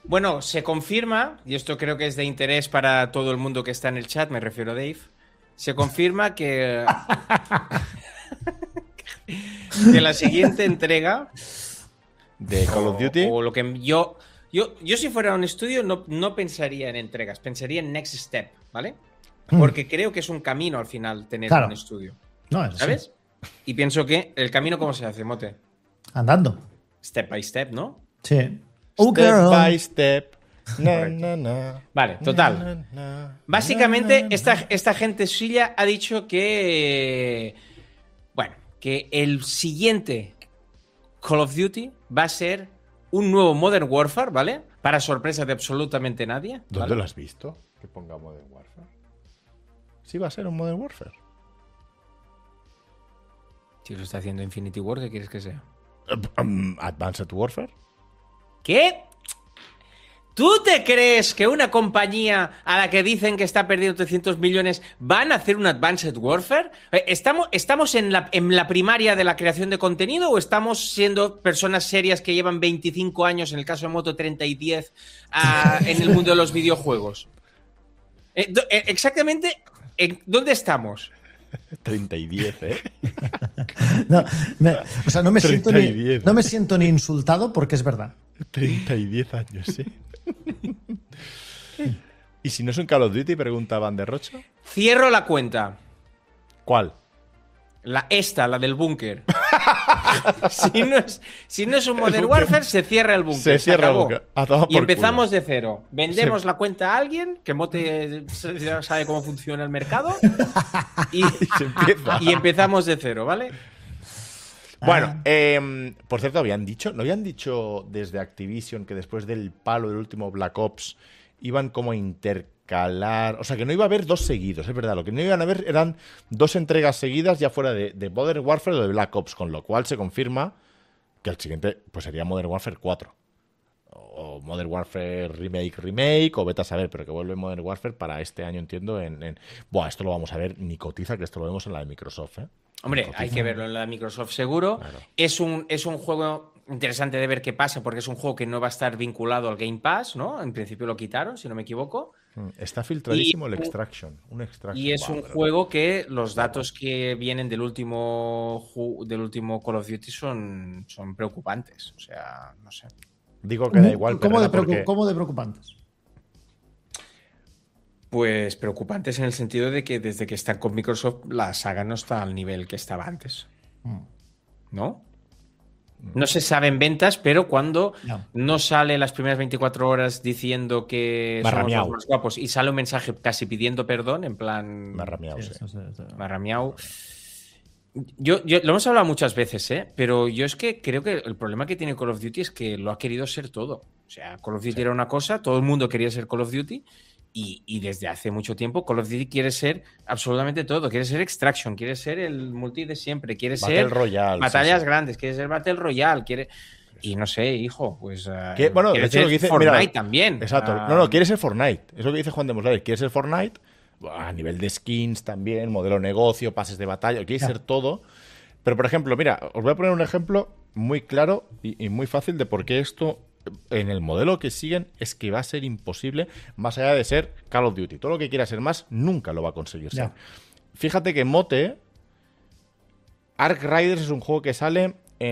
Bueno, se confirma, y esto creo que es de interés para todo el mundo que está en el chat, me refiero a Dave, se confirma que, que la siguiente entrega de Call of Duty. O lo que yo si fuera un estudio no pensaría en entregas, pensaría en next step, ¿vale? Porque creo que es un camino al final tener un estudio. No, ¿sabes? Sí. Y pienso que el camino, ¿cómo se hace, Mote? Andando. Step by step, ¿no? Sí. Step by step. Na. Vale, total. Básicamente, esta gente suya ha dicho que. Bueno, que el siguiente Call of Duty va a ser un nuevo Modern Warfare, ¿vale? Para sorpresa de absolutamente nadie. ¿Dónde ¿vale? lo has visto? Que ponga Modern Warfare. Sí, va a ser un Modern Warfare. Si lo está haciendo Infinity War, ¿qué quieres que sea? Advanced Warfare. ¿Qué? ¿Tú te crees que una compañía a la que dicen que está perdiendo 300 millones van a hacer un Advanced Warfare? ¿Estamos en la primaria de la creación de contenido o estamos siendo personas serias que llevan 25 años, en el caso de Moto 30 y 10, en el mundo de los videojuegos? Exactamente, ¿dónde estamos? 30 y 10, ¿eh? No, no me siento ni insultado porque es verdad. 30 y 10 años, sí. ¿Y si no es un Call of Duty? Pregunta Van der Rocha. Cierro la cuenta. ¿Cuál? La del búnker. si no es un Modern Warfare, se cierra el búnker. Se cierra el búnker. Y empezamos de cero. Vendemos la cuenta a alguien que Mote sabe cómo funciona el mercado. Y empezamos de cero, ¿vale? Bueno, por cierto, ¿no habían dicho desde Activision que después del palo del último Black Ops iban como a intercalar? O sea, que no iba a haber dos seguidos, es verdad. Lo que no iban a haber eran dos entregas seguidas ya fuera de Modern Warfare o de Black Ops, con lo cual se confirma que el siguiente pues sería Modern Warfare 4. O Modern Warfare Remake, o vete a saber, pero que vuelve Modern Warfare para este año, entiendo, Buah, esto lo vamos a ver, ni cotiza, que esto lo vemos en la de Microsoft, ¿eh? Hombre, hay que verlo en la de Microsoft seguro. Claro. Es un juego interesante de ver qué pasa, porque es un juego que no va a estar vinculado al Game Pass, ¿no? En principio lo quitaron, si no me equivoco. Está filtradísimo el Extraction. Y es un juego que los datos que vienen del último Call of Duty son preocupantes. O sea, no sé. Digo que da igual. ¿Cómo de preocupantes? Pues preocupantes en el sentido de que desde que están con Microsoft la saga no está al nivel que estaba antes. ¿No? No se sabe en ventas, pero cuando no sale las primeras 24 horas diciendo que somos los más guapos y sale un mensaje casi pidiendo perdón, en plan... Marramiau, sí. Marramiau. Yo lo hemos hablado muchas veces, pero yo es que creo que el problema que tiene Call of Duty es que lo ha querido ser todo. O sea, Call of Duty era una cosa, todo el mundo quería ser Call of Duty. Y desde hace mucho tiempo Call of Duty quiere ser absolutamente todo. Quiere ser Extraction, quiere ser el multi de siempre, quiere ser Royale, batallas grandes, quiere ser Battle Royale, quiere... Y no sé, hijo, pues... bueno, quiere ser lo que dice, Fortnite mira, también. Exacto. No, quiere ser Fortnite. Es lo que dice Juan de Moslade. Quiere ser Fortnite a nivel de skins también, modelo negocio, pases de batalla. Quiere ser todo. Pero, por ejemplo, mira, os voy a poner un ejemplo muy claro y muy fácil de por qué esto... en el modelo que siguen es que va a ser imposible, más allá de ser Call of Duty. Todo lo que quiera ser más, nunca lo va a conseguir ser. Fíjate que Mote, Ark Riders es un juego que sale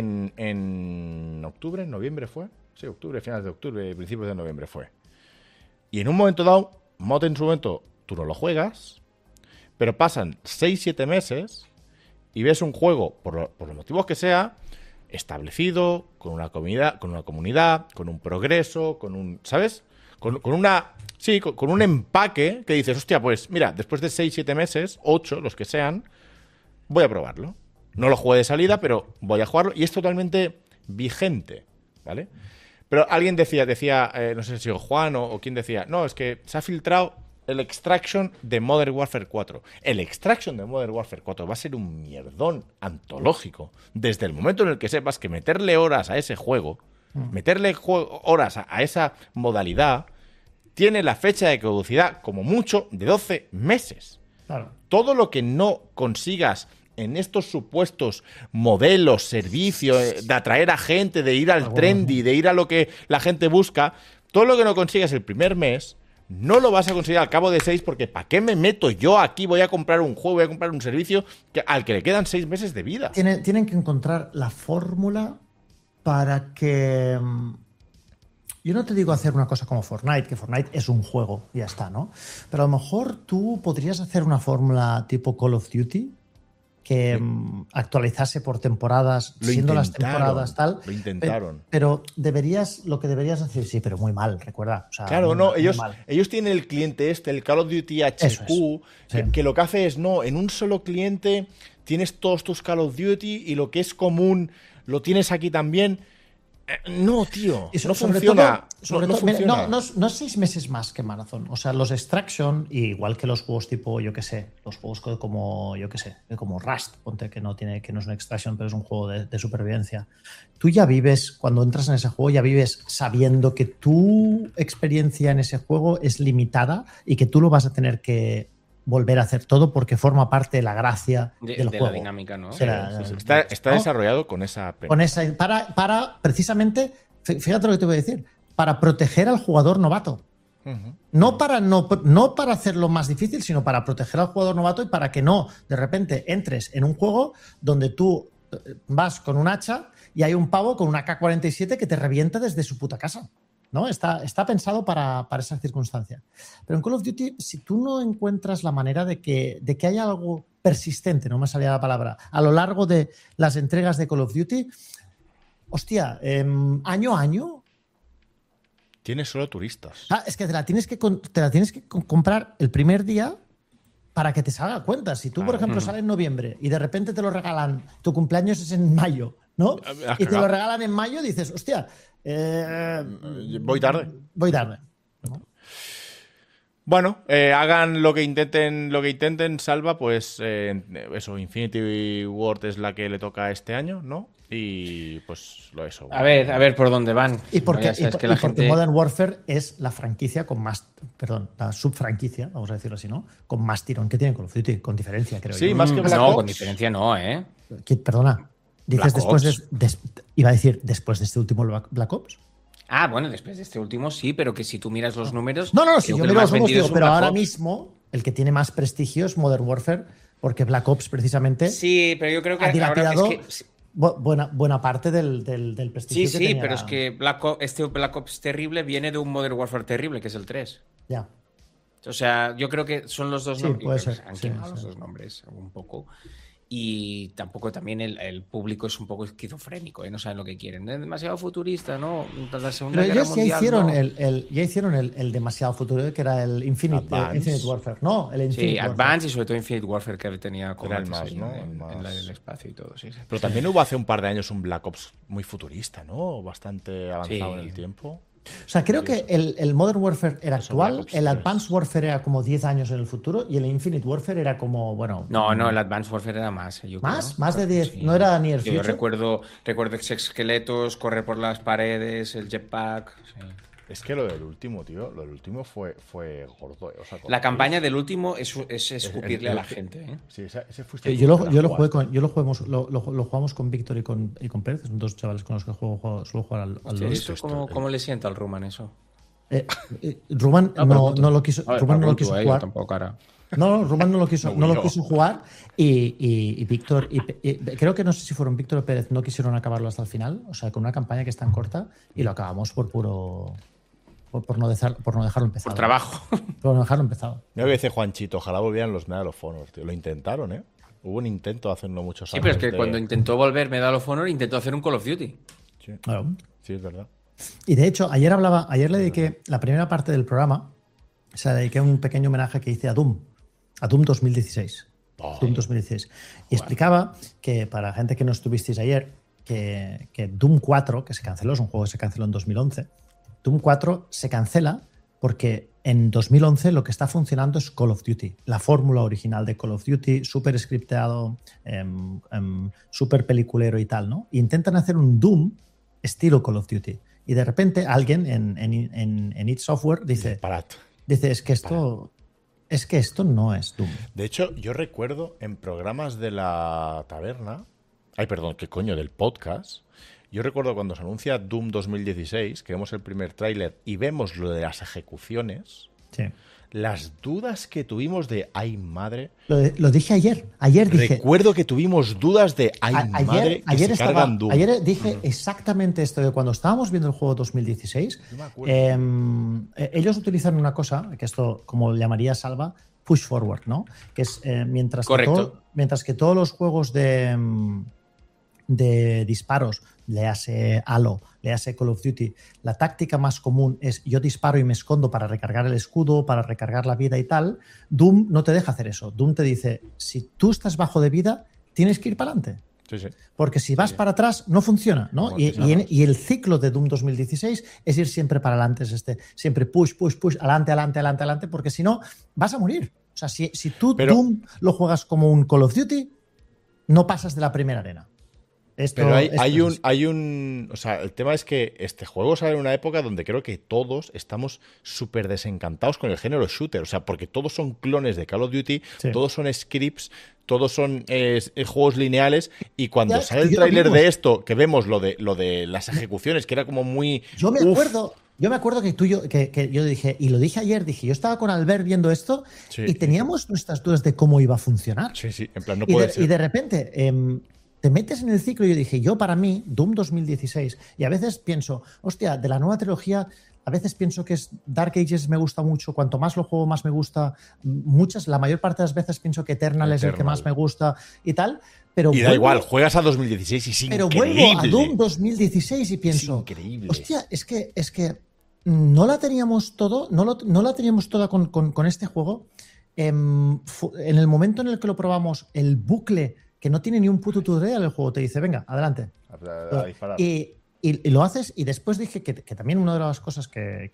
en octubre, noviembre fue. Sí, octubre, finales de octubre, principios de noviembre fue. Y en un momento dado, Mote en su momento, tú no lo juegas, pero pasan 6-7 meses y ves un juego, por los motivos que sea, establecido, con una comunidad, con un progreso, con un, ¿sabes? Con un empaque que dices, hostia, pues mira, después de 6-7 meses, 8, los que sean, voy a probarlo. No lo jugué de salida, pero voy a jugarlo y es totalmente vigente, ¿vale? Pero alguien decía, no sé si Juan o quién decía, no, es que se ha filtrado el Extraction de Modern Warfare 4. El Extraction de Modern Warfare 4 va a ser un mierdón antológico. Desde el momento en el que sepas que meterle horas a ese juego, meterle horas a esa modalidad, tiene la fecha de caducidad, como mucho, de 12 meses. Claro. Todo lo que no consigas en estos supuestos modelos, servicios, de atraer a gente, de ir al trendy, de ir a lo que la gente busca... todo lo que no consigas el primer mes, no lo vas a conseguir al cabo de 6 porque ¿para qué me meto yo aquí? Voy a comprar un juego, voy a comprar un servicio al que le quedan 6 meses de vida. Tienen que encontrar la fórmula para que... Yo no te digo hacer una cosa como Fortnite, que Fortnite es un juego y ya está, ¿no? Pero a lo mejor tú podrías hacer una fórmula tipo Call of Duty que actualizase por temporadas, siendo las temporadas tal. Lo intentaron. Pero lo que deberías hacer, sí, pero muy mal, recuerda. O sea, claro, muy, no, muy ellos tienen el cliente el Call of Duty HQ, que lo que hace es, no, en un solo cliente tienes todos tus Call of Duty y lo que es común lo tienes aquí también. No, tío, no funciona. No 6 meses más que Marathon. O sea, los Extraction, igual que los juegos tipo, yo qué sé, los juegos como Rust, ponte que no es un Extraction, pero es un juego de supervivencia. Tú ya vives, cuando entras en ese juego, ya vives sabiendo que tu experiencia en ese juego es limitada y que tú lo vas a tener que volver a hacer todo porque forma parte de la gracia del juego. La dinámica, ¿no? Está desarrollado con esa... Para precisamente, fíjate lo que te voy a decir, para proteger al jugador novato. No para hacerlo más difícil, sino para proteger al jugador novato y para que no, de repente, entres en un juego donde tú vas con un hacha y hay un pavo con una AK-47 que te revienta desde su puta casa. ¿No? Está pensado para esa circunstancia. Pero en Call of Duty, si tú no encuentras la manera de que haya algo persistente, no me salía la palabra, a lo largo de las entregas de Call of Duty, hostia, año a año... Tienes solo turistas. Es que te la tienes que comprar el primer día para que te salga cuenta. Si tú, por ejemplo, sales en noviembre y de repente te lo regalan, tu cumpleaños es en mayo, ¿no? Y te lo regalan en mayo, dices, hostia... voy tarde. ¿no? Bueno, hagan lo que intenten, Salva, pues eso, Infinity Ward es la que le toca este año, ¿no? Y pues eso. A ver por dónde van. Y porque Modern Warfare es la franquicia con más, la subfranquicia, vamos a decirlo así, ¿no? Con más tirón que tiene Call of Duty, con diferencia, creo yo. Sí, más que Black No, Ops. con diferencia no, ¿eh? Perdona. Dices iba a decir después de este último Black Ops. Ah, bueno, después de este último sí, pero que si tú miras los números... No, si yo miro los números, pero ahora mismo el que tiene más prestigio es Modern Warfare, porque Black Ops precisamente... Sí, pero yo creo que ha dilapidado es que... buena parte del prestigio que tenía. Sí, pero es que este Black Ops terrible viene de un Modern Warfare terrible, que es el 3. Ya. O sea, yo creo que son los dos nombres. Puede ser. Han quemado los dos nombres un poco. Y tampoco también el público es un poco esquizofrénico, ¿eh? No saben lo que quieren. Es demasiado futurista, ¿no? La Segunda Guerra Mundial, ya hicieron el demasiado futuro, que era el Infinite Warfare. No, el Infinite Warfare. Advance y sobre todo Infinite Warfare, que tenía combates más, ¿no? en el espacio y todo. Sí. Pero también hubo hace un par de años un Black Ops muy futurista, ¿no? Bastante avanzado en el tiempo. O sea, creo que el Modern Warfare era actual, el Advanced Warfare era como 10 años en el futuro y el Infinite Warfare era como, bueno... No, el Advanced Warfare era más. ¿Más? Creo. ¿Más de 10? Sí. ¿No era ni el Yo recuerdo exoesqueletos, correr por las paredes, el jetpack... Sí. Es que lo del último, tío, fue gordo. O sea, la campaña del último es escupirle a la gente. ¿eh? Sí, ese fuiste yo lo jugamos con Víctor y con Pérez, son dos chavales con los que suelo jugar al LoL. ¿Cómo le sienta al Ruman eso? Ruman no lo quiso jugar. Tampoco, cara. No, Ruman no lo quiso jugar y Víctor, creo que no sé si fueron Víctor o Pérez, no quisieron acabarlo hasta el final, o sea, con una campaña que es tan corta y lo acabamos por no dejarlo empezado. Por trabajo. Por no dejarlo empezado. Mira que dice Juanchito, ojalá volvieran los Medal of Honor, tío. Lo intentaron, ¿eh? Hubo un intento hace no muchos años. Sí, pero es que cuando intentó volver Medal of Honor, intentó hacer un Call of Duty. Sí, claro. Sí, es verdad. Y de hecho, ayer le dediqué la primera parte del programa, o sea, le dediqué un pequeño homenaje que hice a Doom 2016. Doom 2016. Y explicaba que, para gente que no estuvisteis ayer, que Doom 4, que se canceló, es un juego que se canceló en 2011, Doom 4 se cancela porque en 2011 lo que está funcionando es Call of Duty, la fórmula original de Call of Duty, súper scripteado, súper peliculero y tal, ¿no? Intentan hacer un Doom estilo Call of Duty. Y de repente alguien en id Software dice, es que esto no es Doom. De hecho, yo recuerdo en programas de la taberna, del podcast, Yo recuerdo cuando se anuncia Doom 2016, que vemos el primer tráiler y vemos lo de las ejecuciones, Sí. las dudas que tuvimos de ¡ay, madre! Lo dije ayer. Ayer dije. Recuerdo que tuvimos dudas de ¡ay, madre! Que Ayer se cargan Doom. ayer dije exactamente esto, que cuando estábamos viendo el juego 2016, Yo me acuerdo. ellos utilizan una cosa, que esto, como llamaría Salva, push forward, ¿no? Que es mientras que todos los juegos de disparos, le hace Halo, le hace Call of Duty, la táctica más común es yo disparo y me escondo para recargar el escudo, para recargar la vida y tal. Doom no te deja hacer eso. Doom te dice, si tú estás bajo de vida, tienes que ir para adelante. Sí, sí. Porque si vas para atrás, no funciona, ¿no? Y el ciclo de Doom 2016 es ir siempre para adelante, es siempre push, adelante, porque si no, vas a morir. O sea, si tú Doom lo juegas como un Call of Duty, no pasas de la primera arena. Pero o sea, el tema es que este juego sale en una época donde creo que todos estamos súper desencantados con el género shooter. O sea, porque todos son clones de Call of Duty, todos son scripts, todos son juegos lineales. Y cuando sale el tráiler de esto, que vemos lo de las ejecuciones, que era como muy. Yo me acuerdo que yo dije, y lo dije ayer, yo estaba con Albert viendo esto y teníamos nuestras dudas de cómo iba a funcionar. Sí, en plan, no puede ser. Y de repente. Te metes en el ciclo y yo dije, para mí, Doom 2016, y a veces pienso, hostia, de la nueva trilogía, a veces pienso que Dark Ages me gusta mucho, cuanto más lo juego más me gusta, la mayor parte de las veces pienso que Eternal es el que más me gusta y tal, pero da igual, juegas a 2016 y es increíble. Pero vuelvo a Doom 2016 y pienso, hostia, es que no la teníamos todo, no la teníamos toda con este juego. En el momento en el que lo probamos, el bucle que no tiene ni un puto tutorial el juego, te dice, venga, adelante. A disparar. Y lo haces, y después dije que también una de las cosas que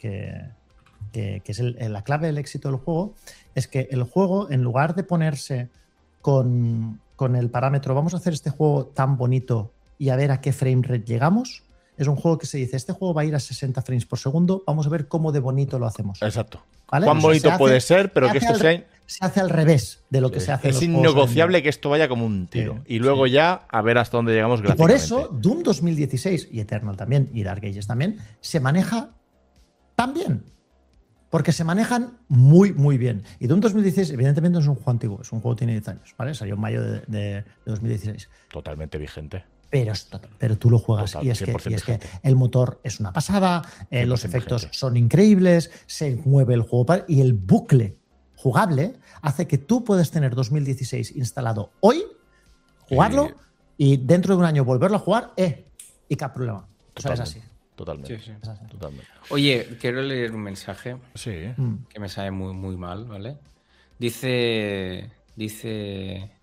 es la clave del éxito del juego, es que el juego, en lugar de ponerse con el parámetro, vamos a hacer este juego tan bonito y a ver a qué frame rate llegamos, es un juego que se dice, este juego va a ir a 60 frames por segundo, vamos a ver cómo de bonito lo hacemos. Exacto. ¿Vale? Cuán bonito puede ser, pero que esto sea. Se hace al revés de lo que se hace en los innegociable que esto vaya como un tiro. Y luego ya a ver hasta dónde llegamos gráficamente. Y por eso, Doom 2016 y Eternal también, y Dark Ages también, se maneja tan bien. Porque se manejan muy, muy bien. Y Doom 2016, evidentemente, no es un juego antiguo, es un juego que tiene 10 años, ¿vale? Salió en mayo de 2016. Totalmente vigente. Pero tú lo juegas. Total, y es que el motor es una pasada, los efectos son increíbles, se mueve el juego y el bucle jugable hace que tú puedas tener 2016 instalado hoy, jugarlo y dentro de un año volverlo a jugar y qué problema. O sea, es así. Totalmente. Sí. Es así. Totalmente. Oye, quiero leer un mensaje Sí. que me sabe muy, muy mal, ¿vale? Dice